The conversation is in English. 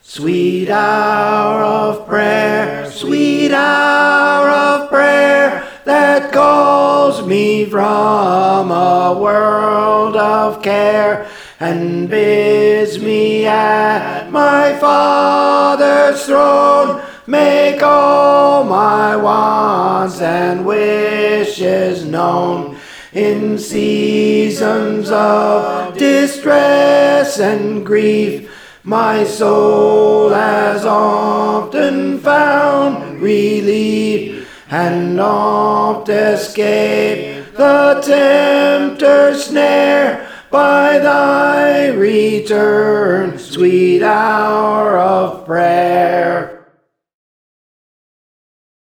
Sweet hour of prayer, sweet hour of prayer, that calls me from a world of care, and bids me at my Father's throne make all my wants and wishes known. In seasons of distress and grief, my soul has often found relief, and oft escaped the tempter's snare by thy return, sweet hour of prayer.